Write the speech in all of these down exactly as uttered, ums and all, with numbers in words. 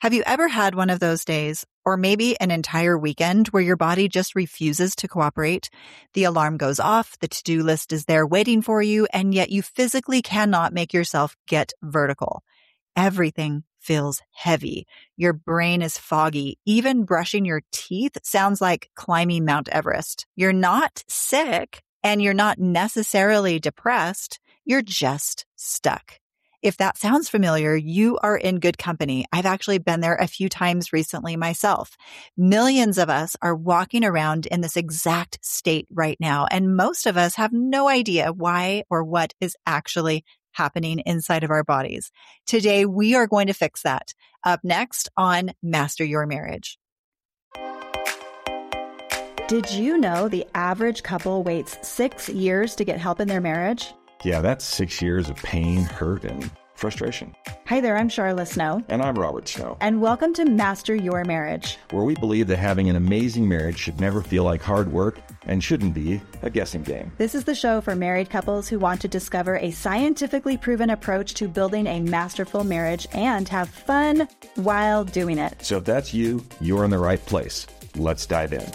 Have you ever had one of those days, or maybe an entire weekend, where your body just refuses to cooperate? The alarm goes off, the to-do list is there waiting for you, and yet you physically cannot make yourself get vertical. Everything feels heavy. Your brain is foggy. Even brushing your teeth sounds like climbing Mount Everest. You're not sick, and you're not necessarily depressed. You're just stuck. If that sounds familiar, you are in good company. I've actually been there a few times recently myself. Millions of us are walking around in this exact state right now, and most of us have no idea why or what is actually happening inside of our bodies. Today, we are going to fix that. Up next on Master Your Marriage. Did you know the average couple waits six years to get help in their marriage? Yeah, that's six years of pain, hurt, and frustration. Hi there, I'm Charla Snow. And I'm Robert Snow. And welcome to Master Your Marriage, where we believe that having an amazing marriage should never feel like hard work and shouldn't be a guessing game. This is the show for married couples who want to discover a scientifically proven approach to building a masterful marriage and have fun while doing it. So if that's you, you're in the right place. Let's dive in.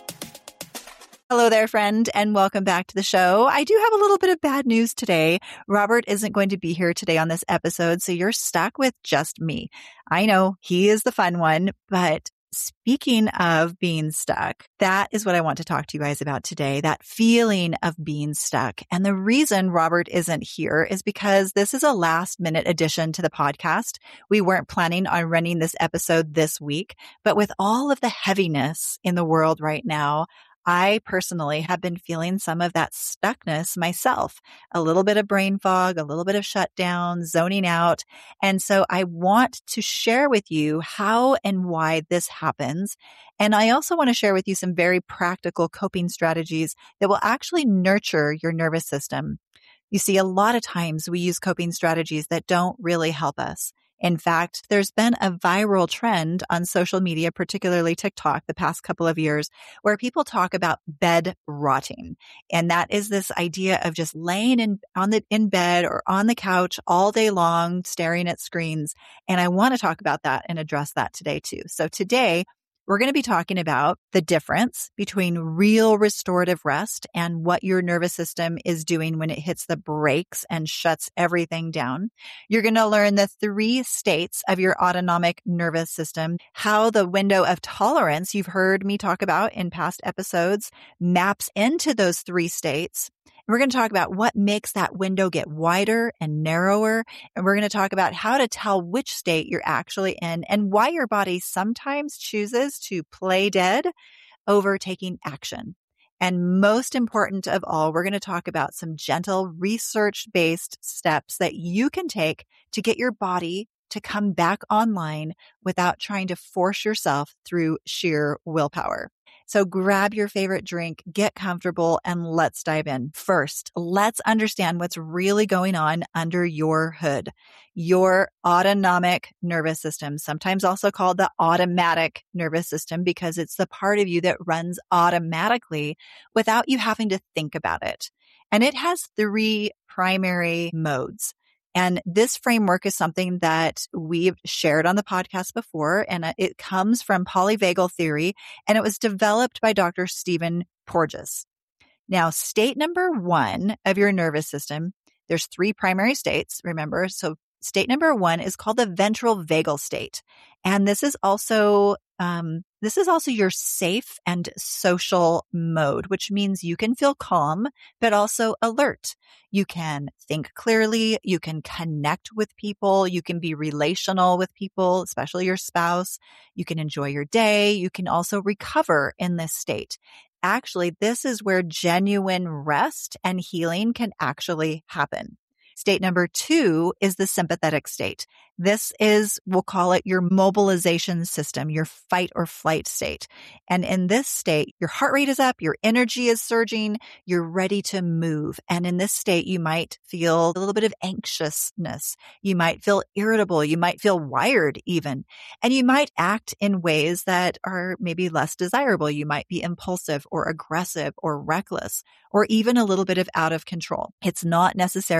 Hello there, friend, and welcome back to the show. I do have a little bit of bad news today. Robert isn't going to be here today on this episode, so you're stuck with just me. I know he is the fun one, but speaking of being stuck, that is what I want to talk to you guys about today, that feeling of being stuck. And the reason Robert isn't here is because this is a last minute addition to the podcast. We weren't planning on running this episode this week, but with all of the heaviness in the world right now, I personally have been feeling some of that stuckness myself, a little bit of brain fog, a little bit of shutdown, zoning out. And so I want to share with you how and why this happens. And I also want to share with you some very practical coping strategies that will actually nurture your nervous system. You see, a lot of times we use coping strategies that don't really help us. In fact, there's been a viral trend on social media, particularly TikTok, the past couple of years, where people talk about bed rotting. And that is this idea of just laying in on the in bed or on the couch all day long, staring at screens. And I want to talk about that and address that today too. So today, we're going to be talking about the difference between real restorative rest and what your nervous system is doing when it hits the brakes and shuts everything down. You're going to learn the three states of your autonomic nervous system, how the window of tolerance you've heard me talk about in past episodes maps into those three states. We're going to talk about what makes that window get wider and narrower. And we're going to talk about how to tell which state you're actually in and why your body sometimes chooses to play dead over taking action. And most important of all, we're going to talk about some gentle research-based steps that you can take to get your body to come back online without trying to force yourself through sheer willpower. So grab your favorite drink, get comfortable, and let's dive in. First, let's understand what's really going on under your hood. Your autonomic nervous system, sometimes also called the automatic nervous system, because it's the part of you that runs automatically without you having to think about it. And it has three primary modes. And this framework is something that we've shared on the podcast before, and it comes from polyvagal theory, and it was developed by Doctor Stephen Porges. Now, state number one of your nervous system, there's three primary states, remember. So state number one is called the ventral vagal state. And this is also Um, this is also your safe and social mode, which means you can feel calm, but also alert. You can think clearly. You can connect with people. You can be relational with people, especially your spouse. You can enjoy your day. You can also recover in this state. Actually, this is where genuine rest and healing can actually happen. State number two is the sympathetic state. This is, we'll call it your mobilization system, your fight or flight state. And in this state, your heart rate is up, your energy is surging, you're ready to move. And in this state, you might feel a little bit of anxiousness. You might feel irritable. You might feel wired even. And you might act in ways that are maybe less desirable. You might be impulsive or aggressive or reckless, or even a little bit of out of control. It's not necessarily a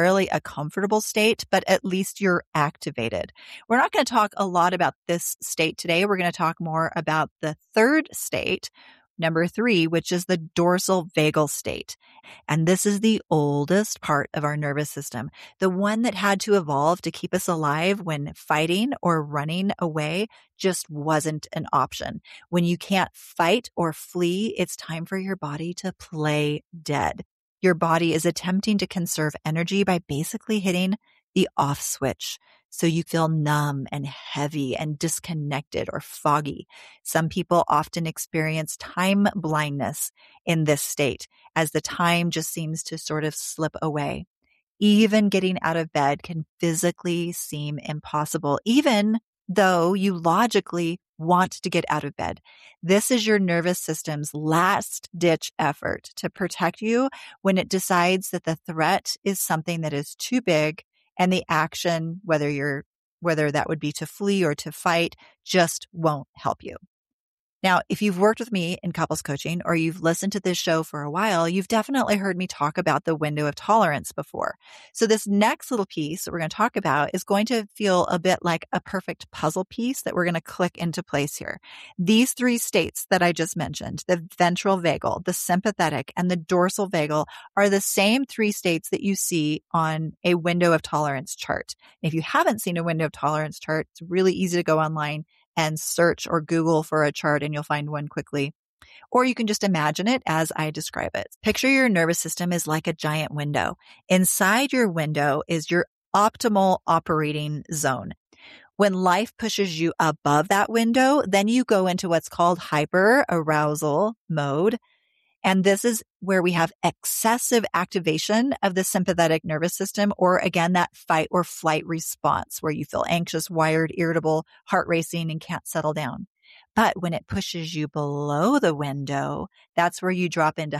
comfortable state, but at least you're activated. We're not going to talk a lot about this state today. We're going to talk more about the third state, number three, which is the dorsal vagal state. And this is the oldest part of our nervous system, the one that had to evolve to keep us alive when fighting or running away just wasn't an option. When you can't fight or flee, it's time for your body to play dead. Your body is attempting to conserve energy by basically hitting the off switch. So you feel numb and heavy and disconnected or foggy. Some people often experience time blindness in this state as the time just seems to sort of slip away. Even getting out of bed can physically seem impossible, even though you logically want to get out of bed. This is your nervous system's last ditch effort to protect you when it decides that the threat is something that is too big and the action, whether you're, whether that would be to flee or to fight, just won't help you. Now, if you've worked with me in couples coaching or you've listened to this show for a while, you've definitely heard me talk about the window of tolerance before. So this next little piece that we're going to talk about is going to feel a bit like a perfect puzzle piece that we're going to click into place here. These three states that I just mentioned, the ventral vagal, the sympathetic, and the dorsal vagal, are the same three states that you see on a window of tolerance chart. If you haven't seen a window of tolerance chart, it's really easy to go online and search or Google for a chart and you'll find one quickly. Or you can just imagine it as I describe it. Picture your nervous system is like a giant window. Inside your window is your optimal operating zone. When life pushes you above that window, then you go into what's called hyperarousal mode. And this is where we have excessive activation of the sympathetic nervous system, or again, that fight or flight response where you feel anxious, wired, irritable, heart racing, and can't settle down. But when it pushes you below the window, that's where you drop into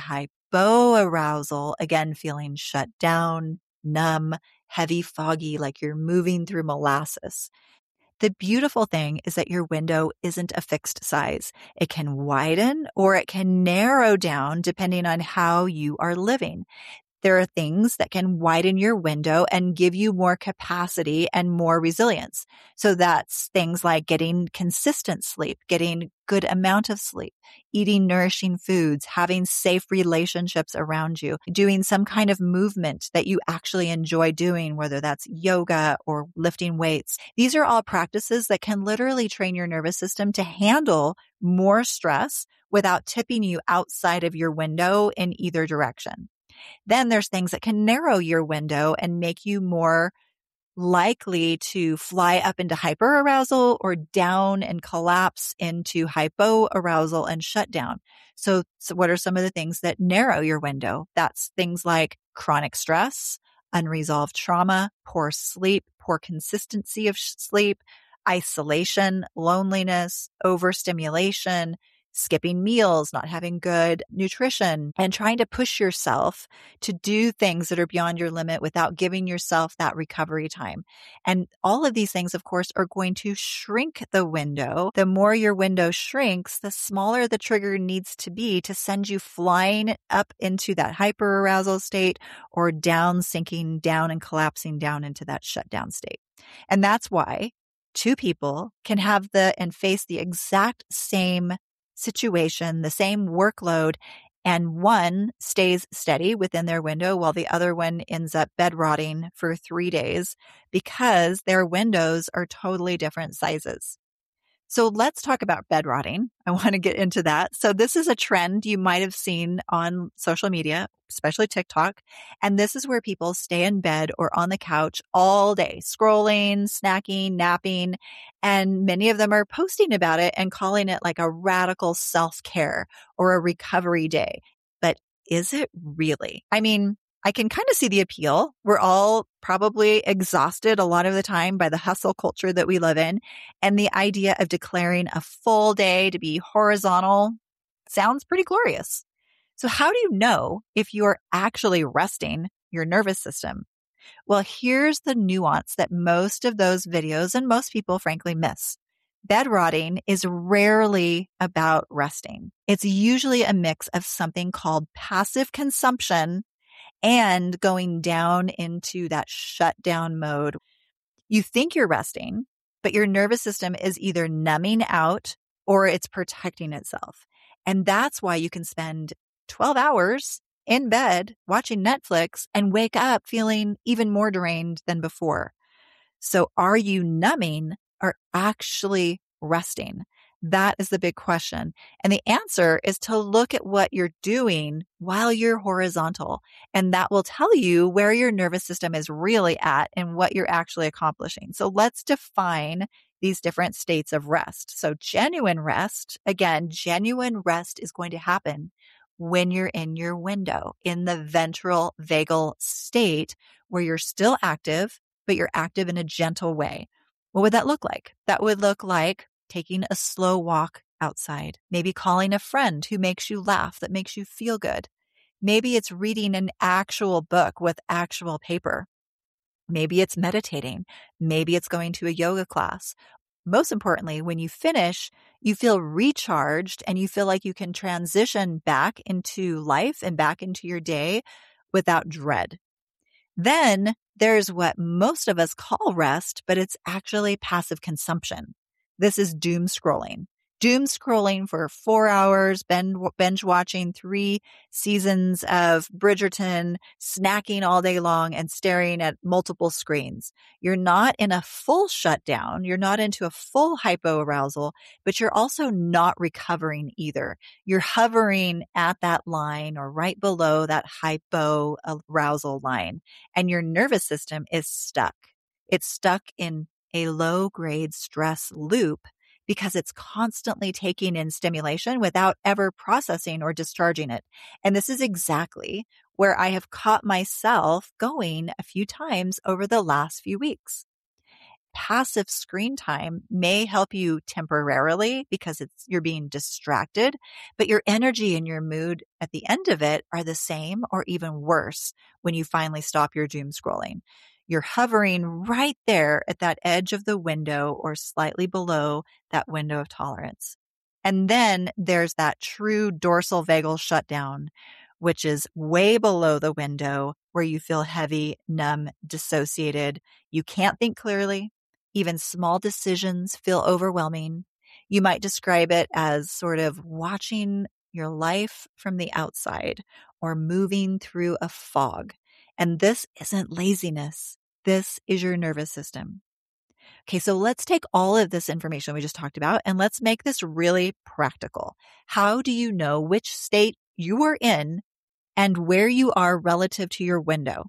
hypoarousal, again, feeling shut down, numb, heavy, foggy, like you're moving through molasses. The beautiful thing is that your window isn't a fixed size. It can widen or it can narrow down depending on how you are living. There are things that can widen your window and give you more capacity and more resilience. So that's things like getting consistent sleep, getting good amount of sleep, eating nourishing foods, having safe relationships around you, doing some kind of movement that you actually enjoy doing, whether that's yoga or lifting weights. These are all practices that can literally train your nervous system to handle more stress without tipping you outside of your window in either direction. Then there's things that can narrow your window and make you more likely to fly up into hyperarousal or down and collapse into hypoarousal and shut down. So, so what are some of the things that narrow your window? That's things like chronic stress, unresolved trauma, poor sleep, poor consistency of sleep, isolation, loneliness, overstimulation, skipping meals, not having good nutrition, and trying to push yourself to do things that are beyond your limit without giving yourself that recovery time. And all of these things, of course, are going to shrink the window. The more your window shrinks, the smaller the trigger needs to be to send you flying up into that hyperarousal state or down, sinking down and collapsing down into that shutdown state. And that's why two people can have the and face the exact same situation, the same workload, and one stays steady within their window while the other one ends up bed rotting for three days because their windows are totally different sizes. So let's talk about bed rotting. I want to get into that. So this is a trend you might have seen on social media, especially TikTok. And this is where people stay in bed or on the couch all day, scrolling, snacking, napping. And many of them are posting about it and calling it like a radical self-care or a recovery day. But is it really? I mean, I can kind of see the appeal. We're all probably exhausted a lot of the time by the hustle culture that we live in. And the idea of declaring a full day to be horizontal sounds pretty glorious. So how do you know if you're actually resting your nervous system? Well, here's the nuance that most of those videos and most people frankly miss. Bed rotting is rarely about resting. It's usually a mix of something called passive consumption and going down into that shutdown mode. You think you're resting, but your nervous system is either numbing out or it's protecting itself. And that's why you can spend twelve hours in bed watching Netflix and wake up feeling even more drained than before. So are you numbing or actually resting? That is the big question. And the answer is to look at what you're doing while you're horizontal. And that will tell you where your nervous system is really at and what you're actually accomplishing. So let's define these different states of rest. So genuine rest, again, genuine rest is going to happen when you're in your window, in the ventral vagal state where you're still active, but you're active in a gentle way. What would that look like? That would look like taking a slow walk outside, maybe calling a friend who makes you laugh, that makes you feel good. Maybe it's reading an actual book with actual paper. Maybe it's meditating. Maybe it's going to a yoga class. Most importantly, when you finish, you feel recharged and you feel like you can transition back into life and back into your day without dread. Then there's what most of us call rest, but it's actually passive consumption. This is doom scrolling. Doom scrolling for four hours, binge watching three seasons of Bridgerton, snacking all day long and staring at multiple screens. You're not in a full shutdown. You're not into a full hypoarousal, but you're also not recovering either. You're hovering at that line or right below that hypoarousal line, and your nervous system is stuck. It's stuck in a low-grade stress loop because it's constantly taking in stimulation without ever processing or discharging it. And this is exactly where I have caught myself going a few times over the last few weeks. Passive screen time may help you temporarily because it's you're being distracted, but your energy and your mood at the end of it are the same or even worse when you finally stop your doom scrolling. You're hovering right there at that edge of the window or slightly below that window of tolerance. And then there's that true dorsal vagal shutdown, which is way below the window where you feel heavy, numb, dissociated. You can't think clearly. Even small decisions feel overwhelming. You might describe it as sort of watching your life from the outside or moving through a fog. And this isn't laziness. This is your nervous system. Okay, so let's take all of this information we just talked about and let's make this really practical. How do you know which state you are in and where you are relative to your window?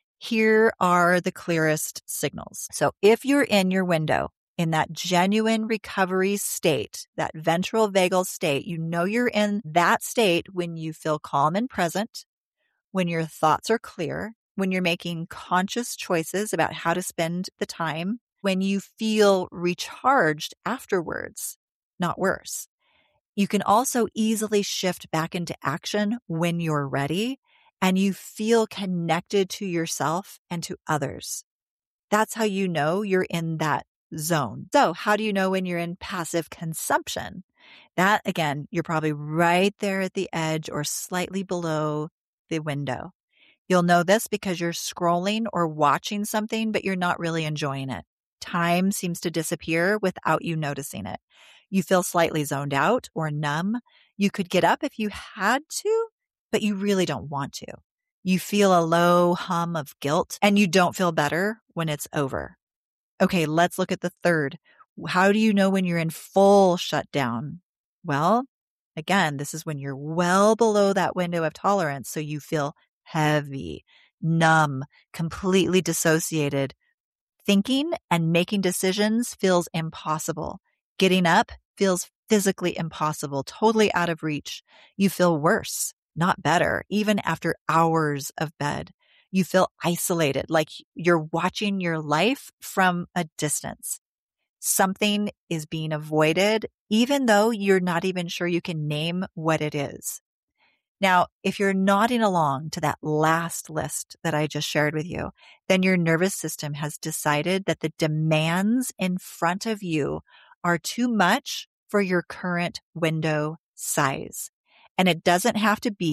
Here are the clearest signals. So if you're in your window, in that genuine recovery state, that ventral vagal state, you know you're in that state when you feel calm and present, when your thoughts are clear, when you're making conscious choices about how to spend the time, when you feel recharged afterwards, not worse. You can also easily shift back into action when you're ready and you feel connected to yourself and to others. That's how you know you're in that zone. So how do you know when you're in passive consumption? That, again, you're probably right there at the edge or slightly below the window. You'll know this because you're scrolling or watching something, but you're not really enjoying it. Time seems to disappear without you noticing it. You feel slightly zoned out or numb. You could get up if you had to, but you really don't want to. You feel a low hum of guilt and you don't feel better when it's over. Okay, let's look at the third. How do you know when you're in full shutdown? Well, again, this is when you're well below that window of tolerance, so you feel heavy, numb, completely dissociated. Thinking and making decisions feels impossible. Getting up feels physically impossible, totally out of reach. You feel worse, not better, even after hours of bed. You feel isolated, like you're watching your life from a distance. Something is being avoided, even though you're not even sure you can name what it is. Now, if you're nodding along to that last list that I just shared with you, then your nervous system has decided that the demands in front of you are too much for your current window size. And it doesn't have to be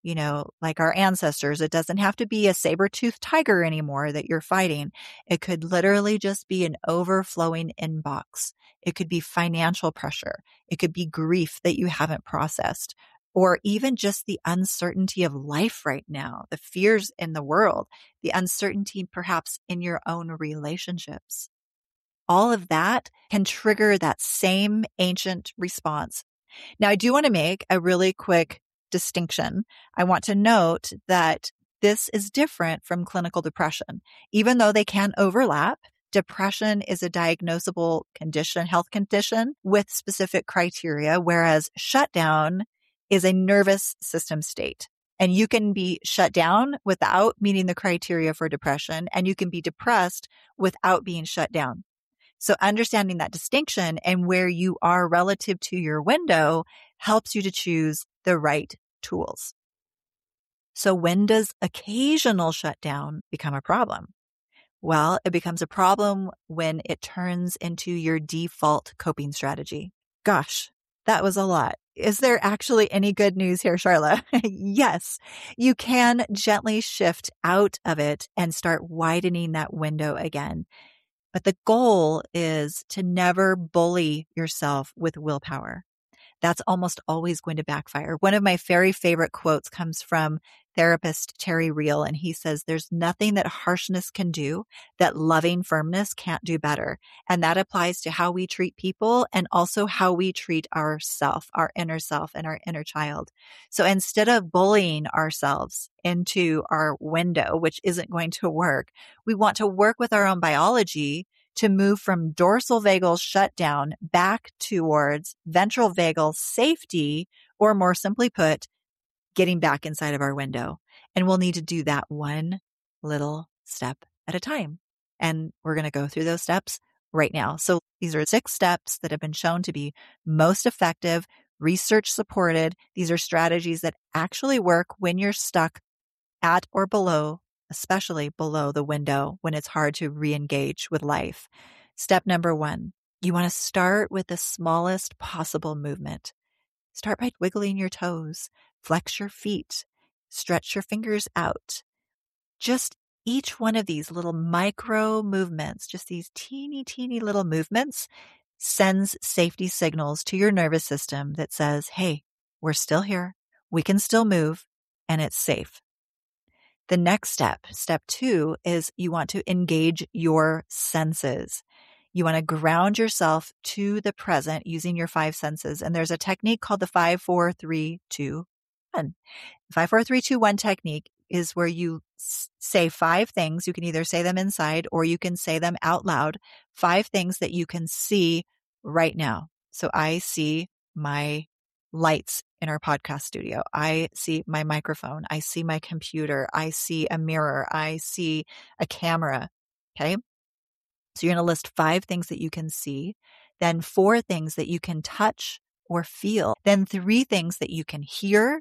you know, like our ancestors. It doesn't have to be a saber-toothed tiger anymore that you're fighting. It could literally just be an overflowing inbox. It could be financial pressure. It could be grief that you haven't processed, or even just the uncertainty of life right now, the fears in the world, the uncertainty perhaps in your own relationships. All of that can trigger that same ancient response. Now, I do want to make a really quick distinction. I want to note that this is different from clinical depression. Even though they can overlap, depression is a diagnosable condition, health condition with specific criteria, whereas shutdown is a nervous system state. And you can be shut down without meeting the criteria for depression, and you can be depressed without being shut down. So understanding that distinction and where you are relative to your window helps you to choose the right tools. So when does occasional shutdown become a problem? Well, it becomes a problem when it turns into your default coping strategy. Gosh, that was a lot. Is there actually any good news here, Sharla? Yes, you can gently shift out of it and start widening that window again. But the goal is to never bully yourself with willpower. That's almost always going to backfire. One of my very favorite quotes comes from therapist Terry Real, and he says, there's nothing that harshness can do that loving firmness can't do better. And that applies to how we treat people and also how we treat ourself, our inner self and our inner child. So instead of bullying ourselves into our window, which isn't going to work, we want to work with our own biology to move from dorsal vagal shutdown back towards ventral vagal safety, or more simply put, getting back inside of our window. And we'll need to do that one little step at a time. And we're going to go through those steps right now. So these are six steps that have been shown to be most effective, research supported. These are strategies that actually work when you're stuck at or below, especially below the window when it's hard to re-engage with life. Step number one, you want to start with the smallest possible movement. Start by wiggling your toes, flex your feet, stretch your fingers out. Just each one of these little micro movements, just these teeny, teeny little movements, sends safety signals to your nervous system that says, hey, we're still here, we can still move, and it's safe. The next step, step two, is you want to engage your senses. You want to ground yourself to the present using your five senses. And there's a technique called the five, four, three, two, one. The five, four, three, two, one technique is where you s- say five things. You can either say them inside or you can say them out loud. Five things that you can see right now. So I see my lights in our podcast studio. I see my microphone. I see my computer. I see a mirror. I see a camera. Okay. So you're going to list five things that you can see, then four things that you can touch or feel, then three things that you can hear,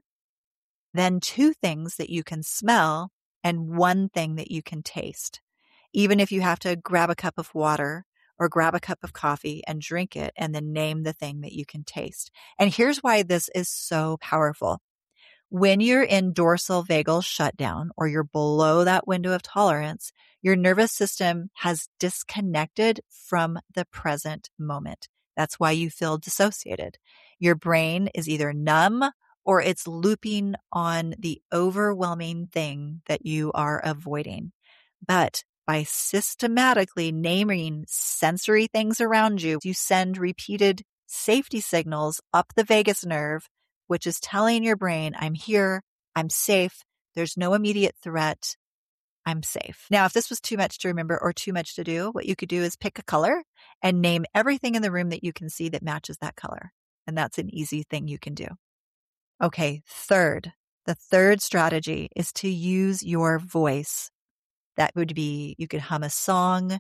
then two things that you can smell, and one thing that you can taste. Even if you have to grab a cup of water or grab a cup of coffee and drink it and then name the thing that you can taste. And here's why this is so powerful. When you're in dorsal vagal shutdown or you're below that window of tolerance, your nervous system has disconnected from the present moment. That's why you feel dissociated. Your brain is either numb or it's looping on the overwhelming thing that you are avoiding. But by systematically naming sensory things around you, you send repeated safety signals up the vagus nerve, which is telling your brain, I'm here, I'm safe, there's no immediate threat, I'm safe. Now, if this was too much to remember or too much to do, what you could do is pick a color and name everything in the room that you can see that matches that color. And that's an easy thing you can do. Okay, third, the third strategy is to use your voice. That would be, you could hum a song,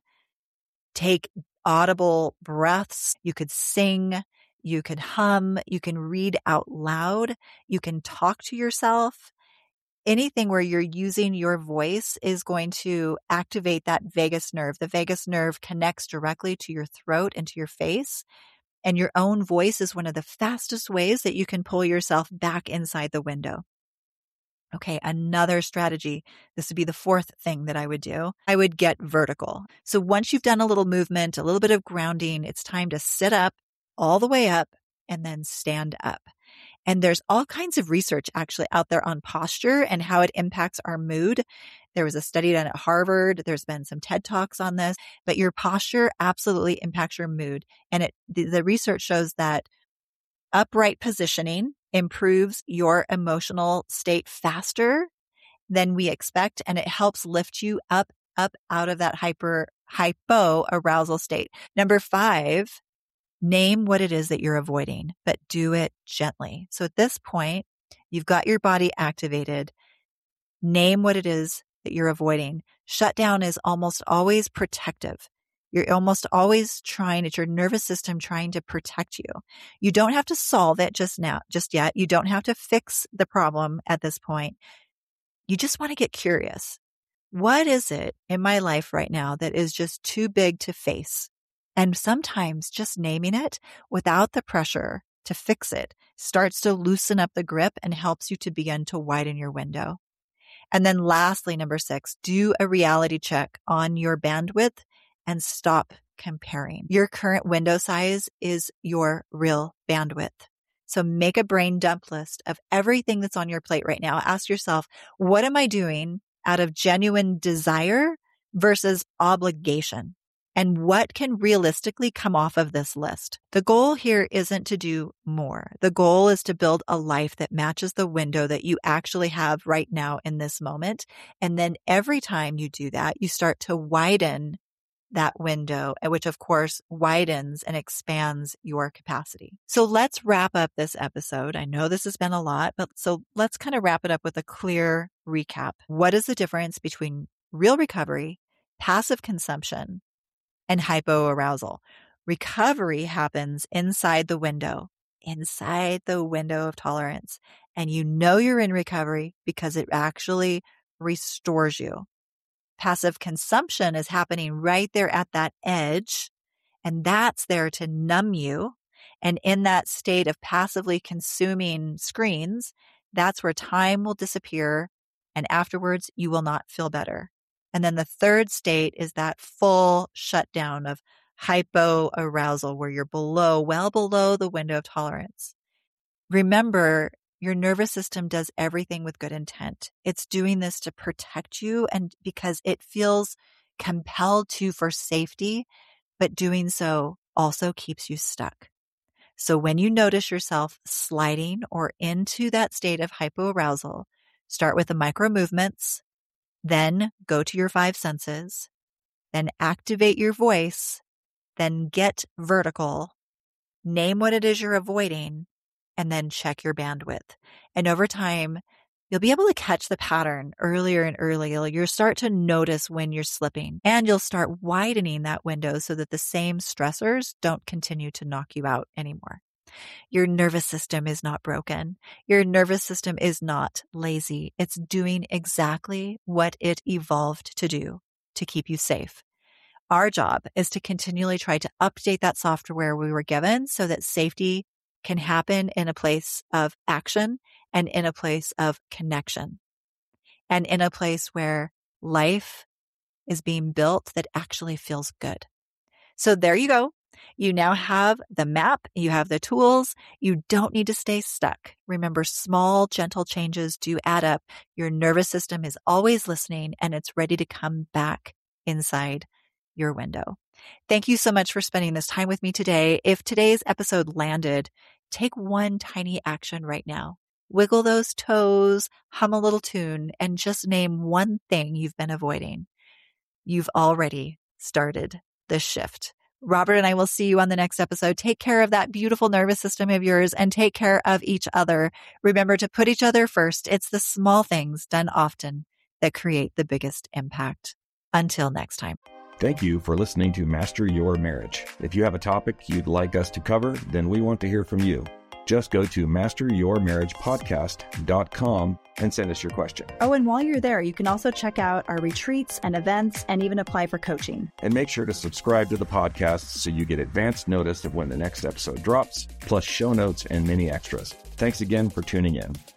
take audible breaths, you could sing, you could hum, you can read out loud, you can talk to yourself. Anything where you're using your voice is going to activate that vagus nerve. The vagus nerve connects directly to your throat and to your face. And your own voice is one of the fastest ways that you can pull yourself back inside the window. Okay, another strategy. This would be the fourth thing that I would do. I would get vertical. So once you've done a little movement, a little bit of grounding, it's time to sit up all the way up and then stand up. And there's all kinds of research actually out there on posture and how it impacts our mood. There was a study done at Harvard. There's been some TED Talks on this, but your posture absolutely impacts your mood. And it, the, the research shows that upright positioning improves your emotional state faster than we expect. And it helps lift you up, up out of that hyper, hypo arousal state. Number five, name what it is that you're avoiding, but do it gently. So at this point, you've got your body activated. Name what it is that you're avoiding. Shutdown is almost always protective. You're almost always trying, it's your nervous system trying to protect you. You don't have to solve it just now, just yet. You don't have to fix the problem at this point. You just want to get curious. What is it in my life right now that is just too big to face? And sometimes just naming it without the pressure to fix it starts to loosen up the grip and helps you to begin to widen your window. And then lastly, number six, do a reality check on your bandwidth and stop comparing. Your current window size is your real bandwidth. So make a brain dump list of everything that's on your plate right now. Ask yourself, what am I doing out of genuine desire versus obligation? And what can realistically come off of this list? The goal here isn't to do more. The goal is to build a life that matches the window that you actually have right now in this moment. And then every time you do that, you start to widen that window, which of course widens and expands your capacity. So let's wrap up this episode. I know this has been a lot, but so let's kind of wrap it up with a clear recap. What is the difference between real recovery, passive consumption, and hypoarousal? Recovery happens inside the window, inside the window of tolerance. And you know you're in recovery because it actually restores you. Passive consumption is happening right there at that edge, and that's there to numb you. And in that state of passively consuming screens, that's where time will disappear, and afterwards you will not feel better. And then the third state is that full shutdown of hypoarousal, where you're below, well below the window of tolerance. Remember, your nervous system does everything with good intent. It's doing this to protect you and because it feels compelled to for safety, but doing so also keeps you stuck. So when you notice yourself sliding or into that state of hypoarousal, start with the micro movements, then go to your five senses, then activate your voice, then get vertical, name what it is you're avoiding, and then check your bandwidth. And over time, you'll be able to catch the pattern earlier and earlier. You'll start to notice when you're slipping, and you'll start widening that window so that the same stressors don't continue to knock you out anymore. Your nervous system is not broken. Your nervous system is not lazy. It's doing exactly what it evolved to do, to keep you safe. Our job is to continually try to update that software we were given so that safety can happen in a place of action and in a place of connection and in a place where life is being built that actually feels good. So there you go. You now have the map. You have the tools. You don't need to stay stuck. Remember, small, gentle changes do add up. Your nervous system is always listening and it's ready to come back inside your window. Thank you so much for spending this time with me today. If today's episode landed, take one tiny action right now. Wiggle those toes, hum a little tune, and just name one thing you've been avoiding. You've already started the shift. Robert and I will see you on the next episode. Take care of that beautiful nervous system of yours and take care of each other. Remember to put each other first. It's the small things done often that create the biggest impact. Until next time. Thank you for listening to Master Your Marriage. If you have a topic you'd like us to cover, then we want to hear from you. Just go to master your marriage podcast dot com and send us your question. Oh, and while you're there, you can also check out our retreats and events and even apply for coaching. And make sure to subscribe to the podcast so you get advance notice of when the next episode drops, plus show notes and many extras. Thanks again for tuning in.